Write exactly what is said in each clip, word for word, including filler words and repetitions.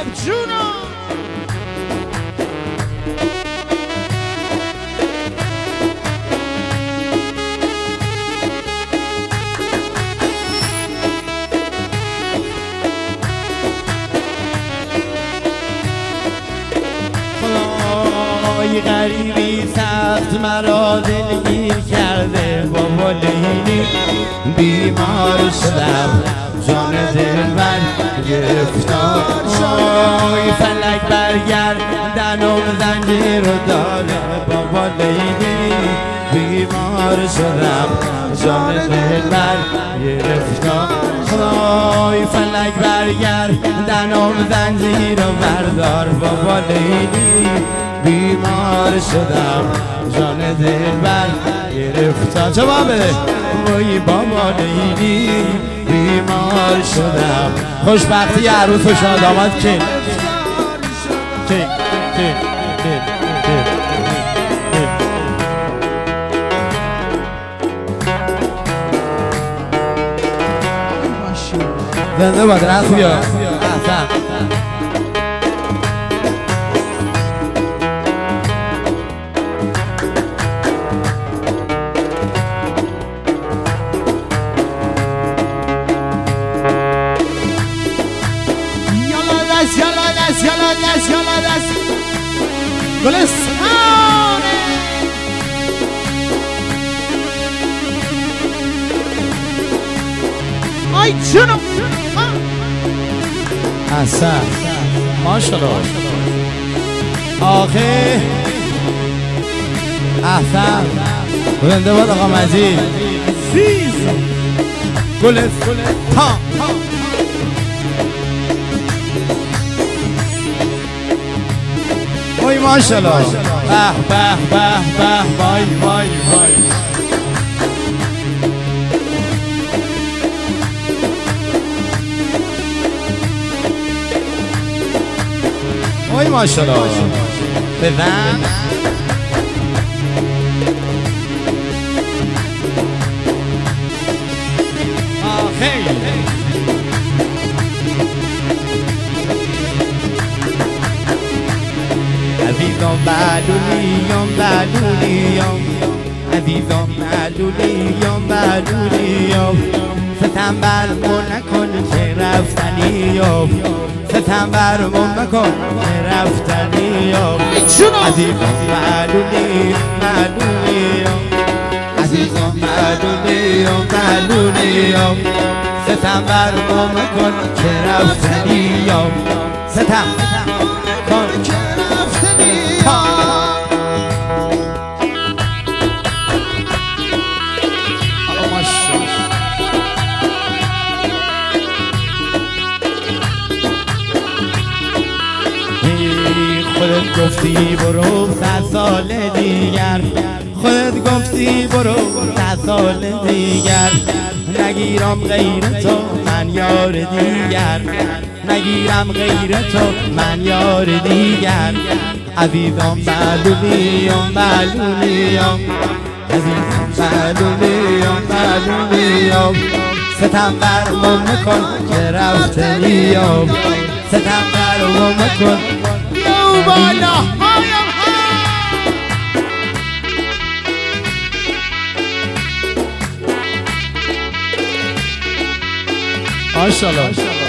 جونا خدای غریبی سخت مرا دلگیر کرده بابا لیلی بیمار شدم جان دلبر گرفتار شای فلک برگردنم زنجیر رو داره بابا لیلی بیمار شدم جان دلبر گرفتار خدای فلک برگردنم زنجیر رو بردار بابا لیلی بیمار شدم جان دلبر گرفتار جواب بده وای بابا لیلی بیمار شدم خوشبختی عروس و شادامت که که که که زنده باد رفت بیا یالا دست یالا دست گلستانه آی جونم اصلا ماشالله آخه احسن بلنده باد آقا مجید عزیز گلستان وای ماشالله به به به به وای وای وای وای ماشالله بزن آخه عزیزم معلولیم معلولیم عزیزم معلولیم معلولیم ستم برمون نکن که رفتنیم ستم برمون نکن که رفتنیم عزیزم معلولیم معلولیم عزیزم معلولیم معلولیم ستم برمون نکن که رفتنیم ستم کن که خودت گفتی برو صد سال دیگر خودت گفتی برو صد سال دیگر نگیرم غیر تو من یار دیگر نگیرم غیر تو من یار دیگر عزیزم معلولیم معلولیم عزیزم معلولیم معلولیم ستم برمون مکن که رفتنیم ستم برمون مکن یو بالا هایم ماشالله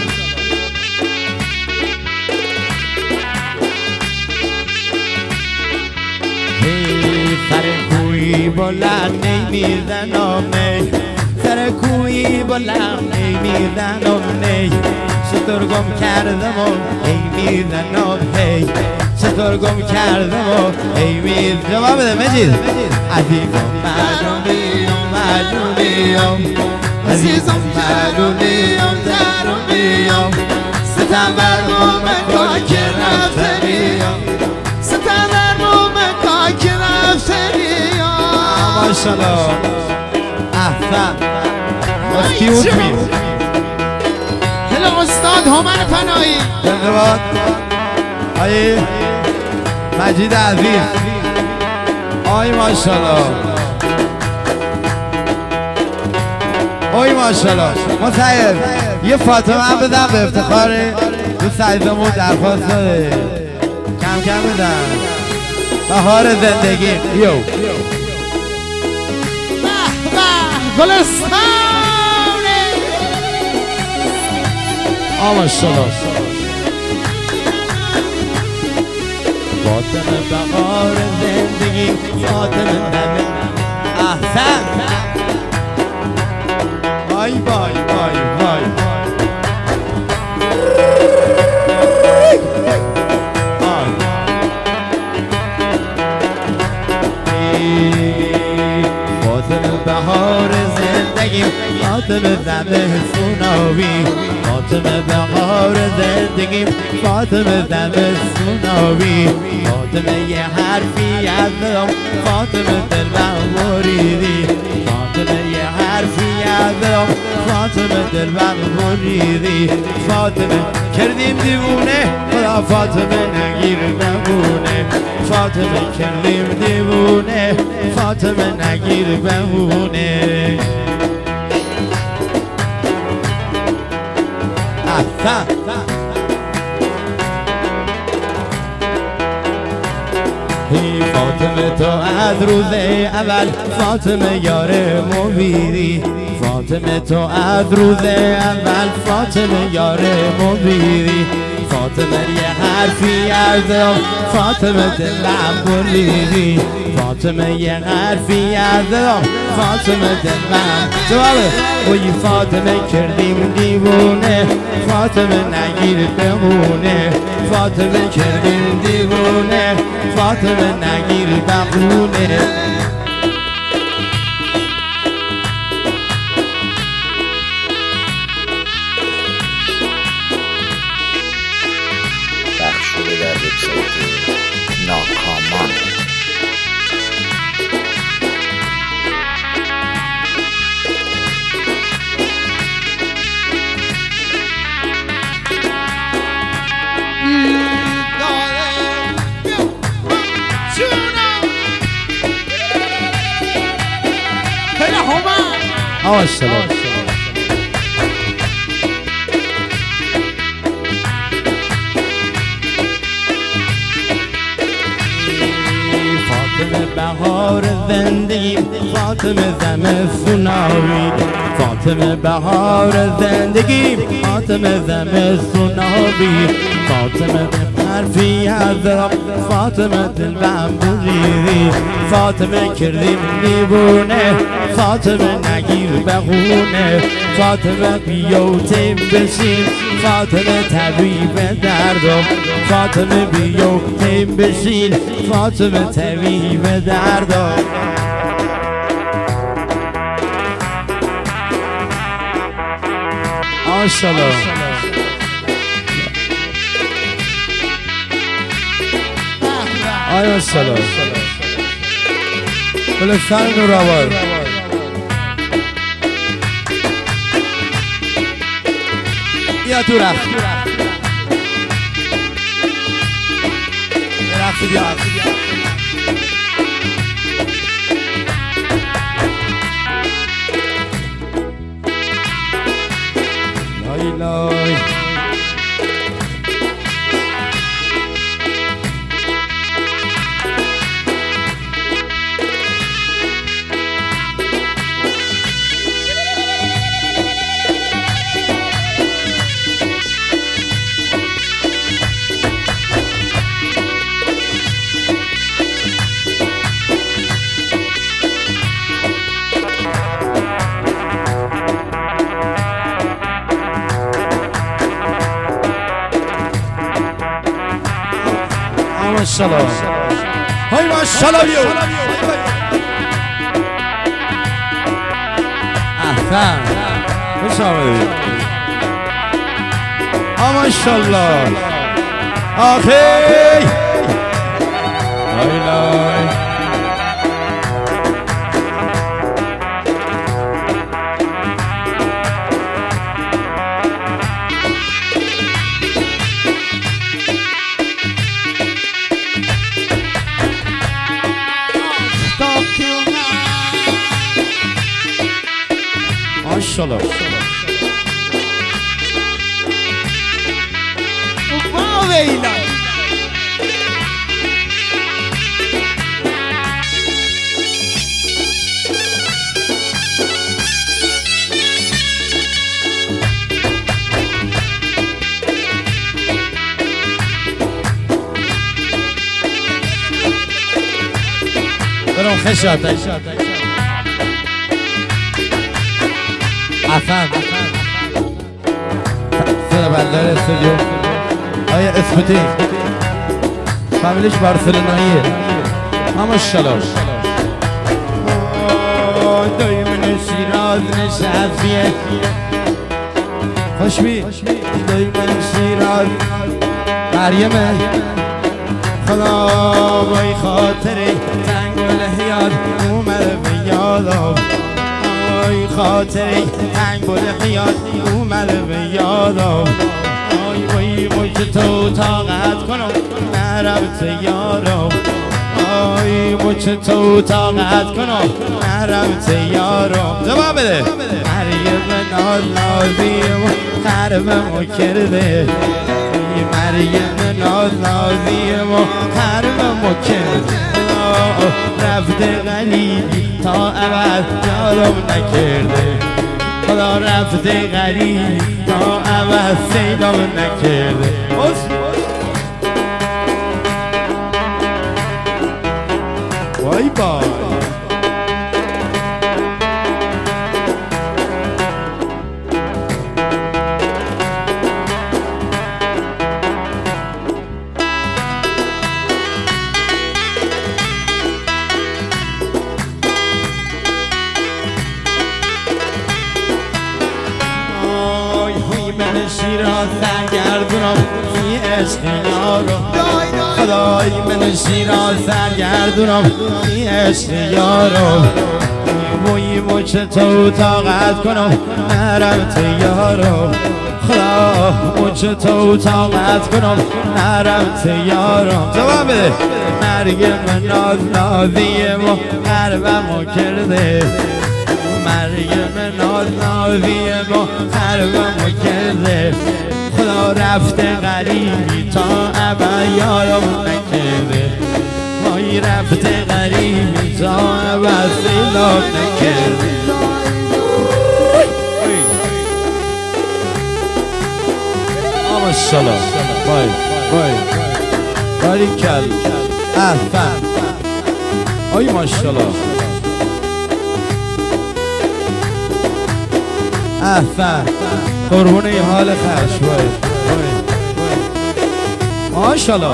سر کوی بلند نمیزنم نی سر کوی بلند نمیزنم نی چطور گم کردم و ای میزنم هی چطور گم کردم و ای میز جواب بده مجید عزیزم معلولیم معلولیم عزیزم معلولیم درونیم ستم برمون مکن که رفتنیم ستم برمون مکن که رفتنیم ماشالله احسن مفتیوت میز هلا استاد هومن پناهی زنده باد آی مجید عزیز آی ماشالله آی ماشالله متعیر یه فاطمه هم بدم به افتخار دوست عزیزمون درخواست داره کم کم بدن بهار زندگی یو گلستان آماشالله فاطمه بهار زندگی فاطمه نمه احسن وای وای وای وای فاطمه بهار زندگی فاطمه زمه سوناوی فاطمه بهار زندگی فاطمه زمه سوناوی فاطمه یه حرفی از دلم فاطمه دلم بریدی فاطمه یه حرفی از دلم فاطمه دلم بریدی فاطمه کردیم دیوونه خدا فاطمه نگیر بمونه فاطمه کردیم دیوونه فاطمه نگیر بمونه احسن هی فاطمه تو از روز اول فاطمه یار مویدی فاطمه تو از روز اول فاطمه یار مویدی فاطمه یه حرفی از دلم فاطمه دلم بریدی فاطمه یه حرفی از دلم فاطمه دلم جوابه وی فاطمه کردیم دیوونه فاطمه نگیر بمونه فاطمه کردیم دیوونه فاطمه نگیر بمونه بخشوده در وبسایت ناکامان آماشالله فاطمه بهار زندگی فاطمه زمستوناوی فاطمه بهار زندگی فاطمه زمستوناوی فاطمه حرفی از دلم فاطمه دلم بریدی فاطمه کردیم دیوونه فاطمه نگیر بخونه فاطمه بیو تیم بشین فاطمه طبیب دردم فاطمه بیو تیم بشین فاطمه طبیب دردم ماشالله آیا سلام گلستان نوراور بیا تو رفت رفتی بیا لای لای ماشالله های ماشالله بیو احسن خوش آمدید ماشالله آخی لای لای ماشالله ویلا برام خشات حسن سر بندر استودیو آیا اسپوتی فامیلیش بارسلوناییه همه شلاش دایی من شیراز نشفیه خوشبی دایی من شیراز مریمه خدا بای خاطری تنگ و لحیات اومده به یادم آی خاطری تنگ و لحیات اومده به یادم آی وای وای که تو طاقت کنم نرم یارم آی وای که تو طاقت کنم نرم یارم جواب بده مریم ناز نازیم و خرممو کرده مریم ناز نازیم و خرممو کرده رفته غریبی تا ابد یارم نکرده خدا رفته غریبی تا ابد سیدم نکرده وای بای شیراز سرگردونم این عشق یارم خدای من شیراز سرگردونم این عشق یارم وای وای چه تو طاقت کنم نرم تو یارم خدا وای چه تو طاقت کنم نرم تو یارم جواب بده مریم ناز نازیم و قربمو کرده مریم ناز نازیم و قربمو کرده خدا رفته غریبی تا ابد یارم نکرده وای رفته غریبی تا ابد سیدم نکرده ماشالله وای وای باریکل احسن آی ماشالله احسن قربون ای حال خش وای وای وای ماشالله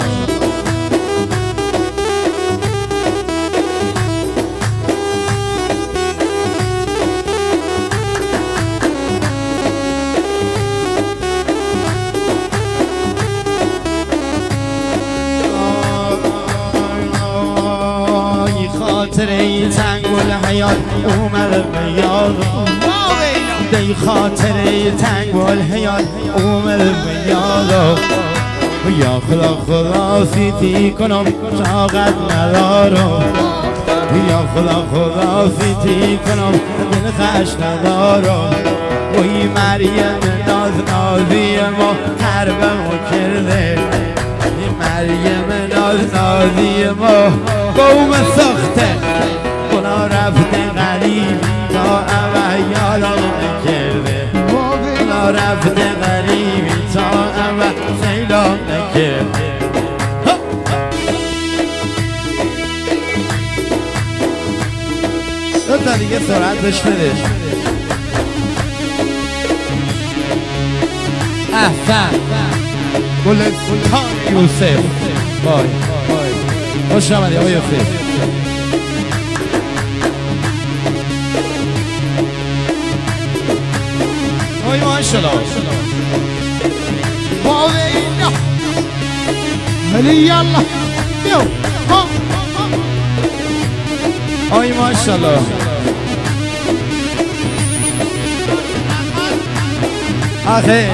خاطره تنگ حیات اومده به یادم دی خاطره تنگ حیات اومده به یادم یا خدا خدا سیتی کنم طاقت ندارم یا خدا خدا سیتی کنم دل خش ندارم وی مریم ناز نازیم و قربمو کرده مریم ناز نازیم و قوم سخته خدا رفته غریب تا ابد یادم نکرده خدا رفته غریب تا ابد سیدم نکرده دو تا دیگه سرعت بش بده احسن گل سلطان یوسف وای وای خوش آمدی آقای یوسف وای ماشالله وای ولی یلا یو آی ماشالله آخه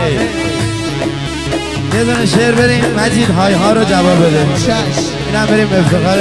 یه دونه شعر بریم مجید های ها رو جواب بده اینم بریم افتخار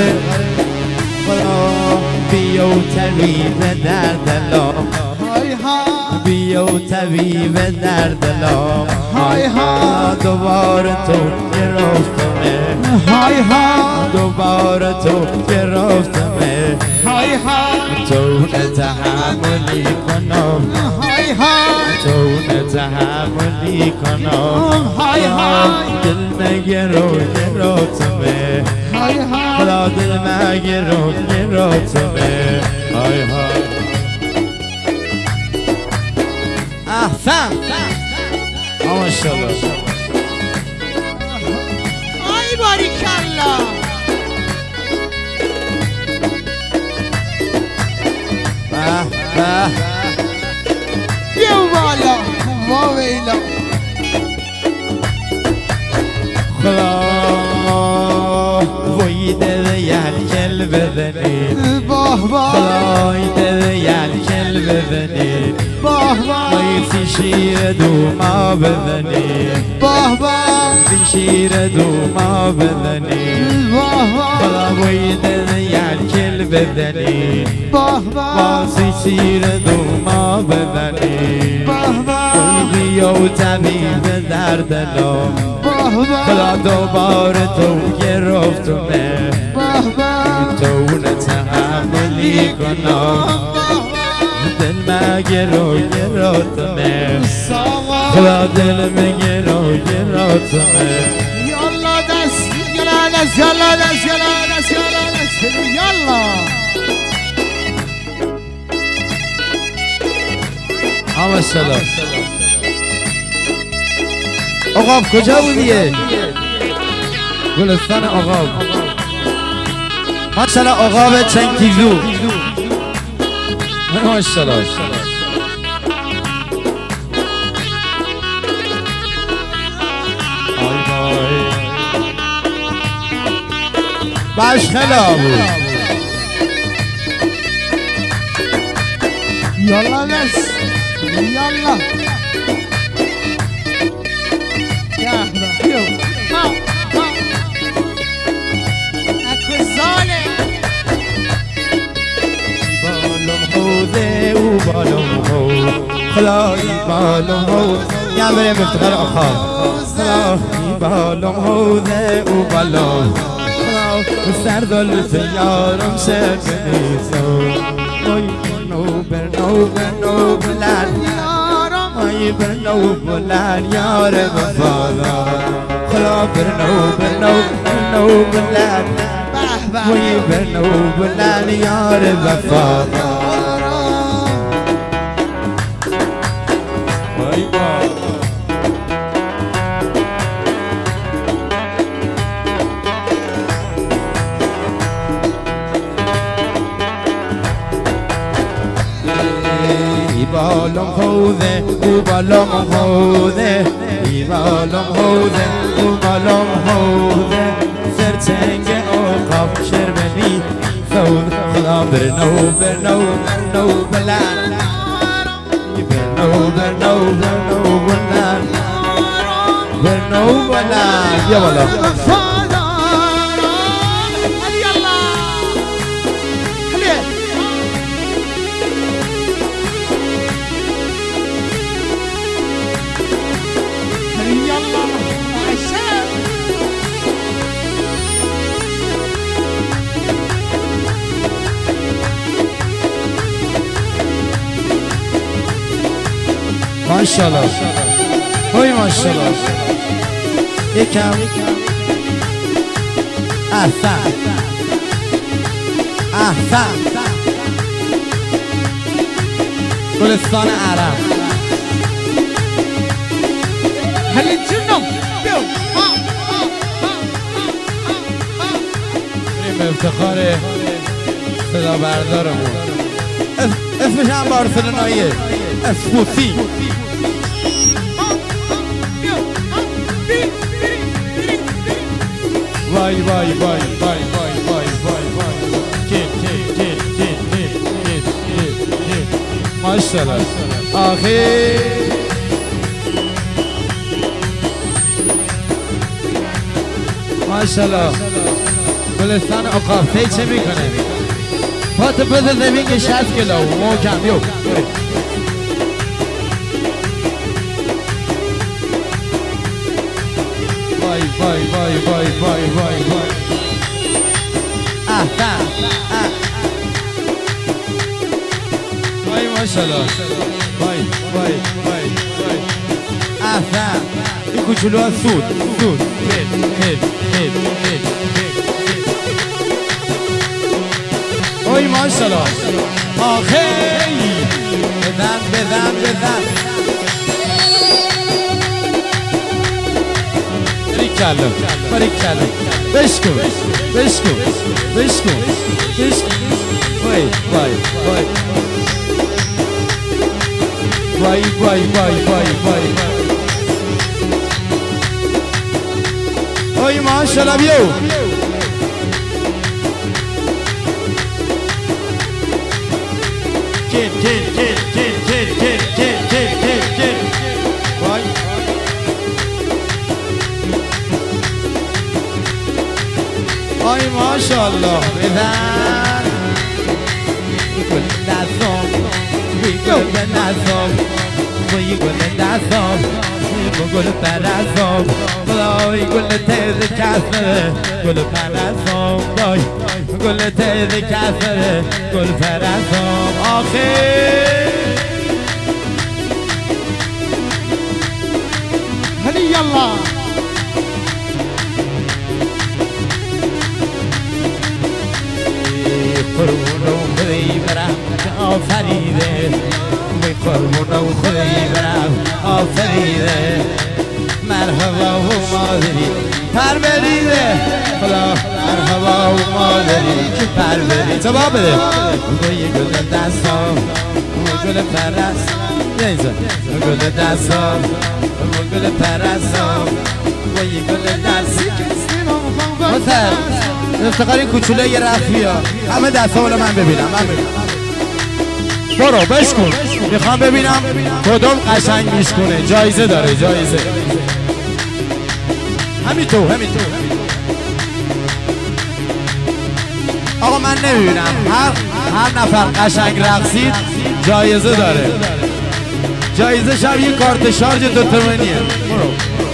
خدا بیا و طبیب درد لا های ها بیا و طبیب درد لام های ها دوباره تو گرفتمه های ها دوباره تو گرفتمه های ها تو نتحملی کنم های ها تو نتحملی کنم های ها دل نگرو گرفتمه های ها خدا دل نگرو گرفتمه های های احسن ماشاءالله آی باریکلا به به بیا بالا وا ویلا خدا وای دل یل بزنید باه باه خدای دل یل بزنید باه باه وای سی شیر دوما بزنید باه باه سی شیر دوما بزنید باه باه خدا وای دل یل بزنید باه باه سی شیر دوما بزنید باه باه وای بیا و طبیب درد لام باه باه خدا دوباره تو گرفتمه باه باه تو نتحملی کنم دل مگرو گرفتمه خدا دل مگرو گرفتمه یالا دست یالا دست یالا دست یالا دست یالا دست یالا همه سلام آقاب کجا بودیه؟ گلستان آقاب ماشالله آقاب چنگیزو ماشالله آی بای باش خلا بود یالا دست یالا ها ها اکو زاله بالم حوزه و بالم حوز خدای بالم حوز یه بریم افتخار آخر خدای بالم حوزه و بالم خدای سردال سیارم شد نیستم وای نو بر نو بر نو بلند وای بر نو بلند یار وفادار خدا بر نو بر نو بر نو بلند وی بر نو بلند یار وفادار وای با بالم حوزه او بالم حوزه ای بالم حوزه او بالم حوزه سرچنگ آقاب شرمنی سود خدا برنو برنو برنو بلند برنو برنو برنو بلند برنو بلند یا بالا ماشاءالله وای ماشاءالله یکم احسن احسن گلستان عرب هلی جنم بیو بریم افتخار صدا بردارمون اسمش هم بارسلوناییه اسپوسی وای وای وای وای وای وای وای وای کین کین کین کین کین کین کین کین ماشاءالله آخه ماشاءالله گلستان آقافته چه میکنه پاتو بده زمین که شصت کیلو محکم بیو وای وای وای وای وای وای احسن وای ماشاءالله وای وای وای وای احسن این کوچولو ها سود سود هید هید هید هید وای ماشاءالله آخی بزن بزن بزن باریکلا باریکلا بشکن بشکن بشکن بشکن وای وای وای وای وای وای وای وای وای ماشاءالله بیو Kid, kid, kid, kid, kid, kid, kid, kid, kid, kid. Vay. Ay maşallah beden Gül nazım Gül nazım Gül nazım Gül perazım Gül teyze kasır Gül perazım Gül teyze kasır Gül perazım Ahir Hadi yallah. قربون خدای برم آفریده وی قربون خدای برم آفریده مرحبا و مادری پر بریده خدا مرحبا و مادری که پر بریده جواب بده وی گل دستام و گل پرست نیزه گل دستام و گل پرستام وی گل دستام مصر افتخار این کوچوله یه رفت بیا همه دست ها من ببینم من ببینم برو بشکن میخوام ببینم کدوم قشنگ میشکنه جایزه داره جایزه همین تو همین تو آقا من نمیبینم هر هر نفر قشنگ رقصید جایزه داره جایزه شب یه کارت شارژ دو تومنیه برو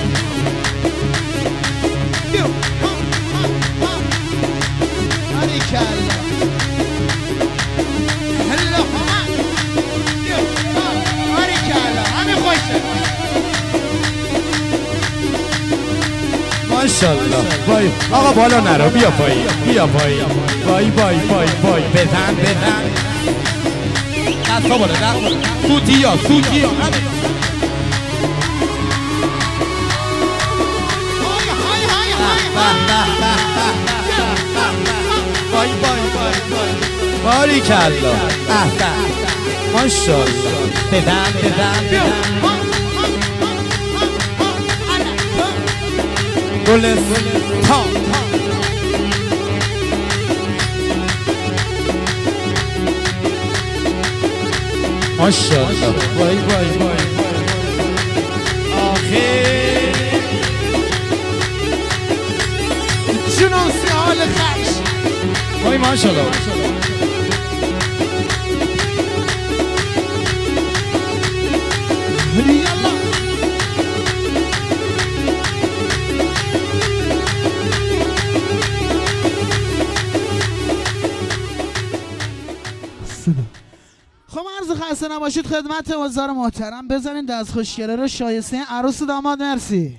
ماشاءالله وای آقا بالا نرو بیا پایین بیا پایین وای وای وای وای بزن بزن دستا بالا دست سوتی یا سوتی یا وای وای وای وای باریکلا احسن ماشاءالله بزن بزن بزن گلستان ماشاءالله وای وای وای آخه جنون سیال خش وای ماشاءالله یلا خب عرض خسته نباشید خدمت وزار محترم بزنین دست خوشگله رو شایسته عروس و داماد مرسی